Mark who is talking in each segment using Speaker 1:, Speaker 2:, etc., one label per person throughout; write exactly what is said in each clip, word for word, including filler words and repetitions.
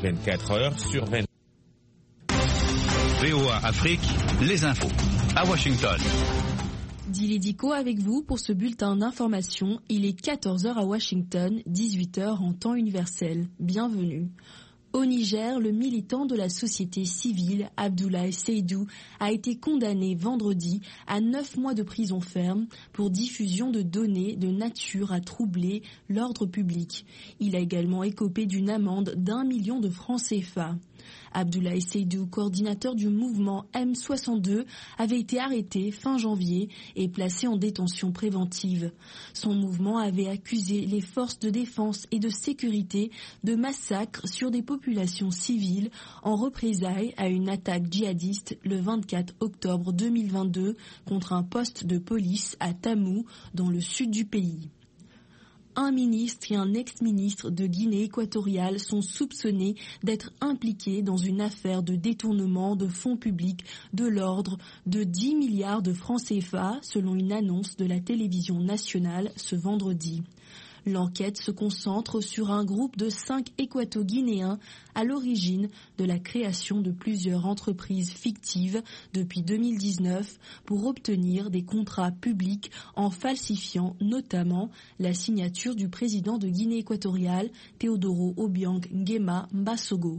Speaker 1: vingt-quatre heures sur vingt.
Speaker 2: V O A Afrique, les infos à Washington.
Speaker 3: Dili Diko avec vous pour ce bulletin d'information. Il est quatorze heures à Washington, dix-huit heures en temps universel. Bienvenue. Au Niger, le militant de la société civile, Abdoulaye Seydou, a été condamné vendredi à neuf mois de prison ferme pour diffusion de données de nature à troubler l'ordre public. Il a également écopé d'une amende d'un million de francs C F A. Abdoulaye Seydou, coordinateur du mouvement M soixante-deux, avait été arrêté fin janvier et placé en détention préventive. Son mouvement avait accusé les forces de défense et de sécurité de massacres sur des populations civiles en représailles à une attaque djihadiste le vingt-quatre octobre deux mille vingt-deux contre un poste de police à Tamou, dans le sud du pays. Un ministre et un ex-ministre de Guinée équatoriale sont soupçonnés d'être impliqués dans une affaire de détournement de fonds publics de l'ordre de dix milliards de francs C F A, selon une annonce de la télévision nationale ce vendredi. L'enquête se concentre sur un groupe de cinq équato-guinéens à l'origine de la création de plusieurs entreprises fictives depuis deux mille dix-neuf pour obtenir des contrats publics en falsifiant notamment la signature du président de Guinée équatoriale, Teodoro Obiang Nguema Mbasogo.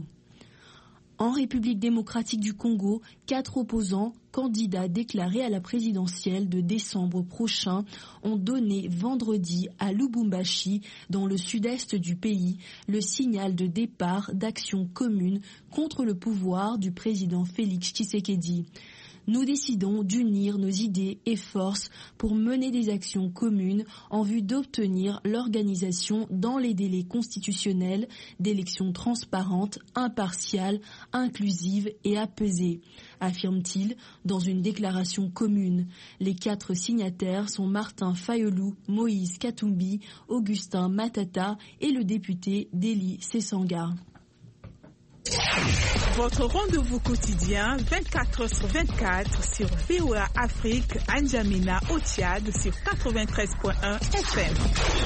Speaker 3: En République démocratique du Congo, quatre opposants, candidats déclarés à la présidentielle de décembre prochain, ont donné vendredi à Lubumbashi, dans le sud-est du pays, le signal de départ d'actions communes contre le pouvoir du président Félix Tshisekedi. Nous décidons d'unir nos idées et forces pour mener des actions communes en vue d'obtenir l'organisation dans les délais constitutionnels d'élections transparentes, impartiales, inclusives et apaisées, affirme-t-il dans une déclaration commune. Les quatre signataires sont Martin Fayolou, Moïse Katumbi, Augustin Matata et le député Deli Sessanga.
Speaker 4: Votre rendez-vous quotidien vingt-quatre heures sur vingt-quatre sur V O A Afrique, N'Djamena au Tchad sur quatre-vingt-treize point un F M.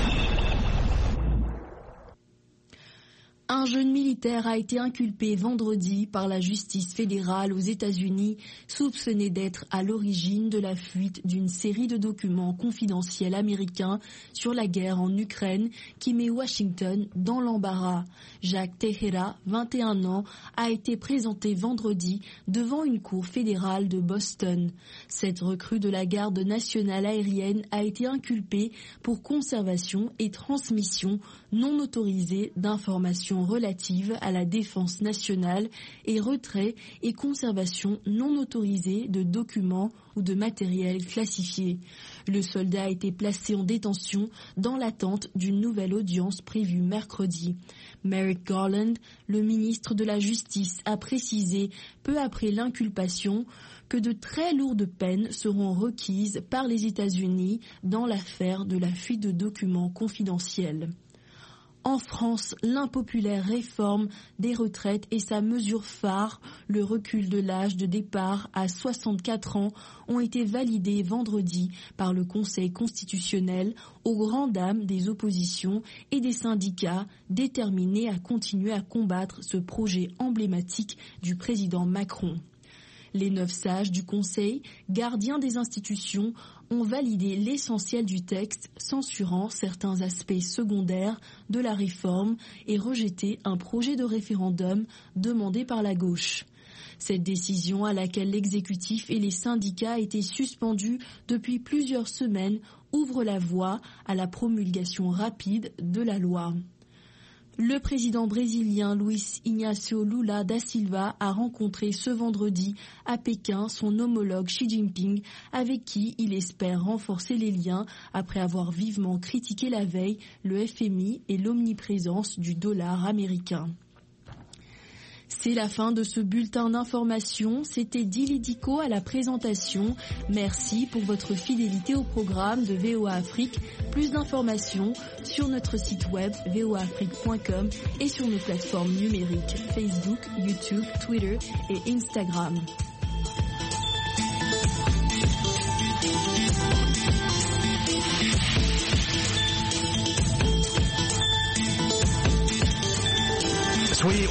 Speaker 3: Un jeune militaire a été inculpé vendredi par la justice fédérale aux États-Unis, soupçonné d'être à l'origine de la fuite d'une série de documents confidentiels américains sur la guerre en Ukraine qui met Washington dans l'embarras. Jacques Tejera, vingt et un ans, a été présenté vendredi devant une cour fédérale de Boston. Cette recrue de la garde nationale aérienne a été inculpée pour conservation et transmission non autorisée d'informations relatives à la défense nationale et retrait et conservation non autorisée de documents ou de matériel classifié. Le soldat a été placé en détention dans l'attente d'une nouvelle audience prévue mercredi. Merrick Garland, le ministre de la Justice, a précisé peu après l'inculpation que de très lourdes peines seront requises par les États-Unis dans l'affaire de la fuite de documents confidentiels. En France, l'impopulaire réforme des retraites et sa mesure phare, le recul de l'âge de départ à soixante-quatre ans, ont été validés vendredi par le Conseil constitutionnel aux grandes dames des oppositions et des syndicats déterminés à continuer à combattre ce projet emblématique du président Macron. Les neuf sages du Conseil, gardiens des institutions, ont validé l'essentiel du texte, censurant certains aspects secondaires de la réforme et rejeté un projet de référendum demandé par la gauche. Cette décision, à laquelle l'exécutif et les syndicats étaient suspendus depuis plusieurs semaines, ouvre la voie à la promulgation rapide de la loi. Le président brésilien Luiz Inácio Lula da Silva a rencontré ce vendredi à Pékin son homologue Xi Jinping, avec qui il espère renforcer les liens après avoir vivement critiqué la veille le F M I et l'omniprésence du dollar américain. C'est la fin de ce bulletin d'information. C'était Dili Diko à la présentation. Merci pour votre fidélité au programme de V O A Afrique. Plus d'informations sur notre site web v o a afrique point com et sur nos plateformes numériques Facebook, YouTube, Twitter et Instagram.
Speaker 2: Soyez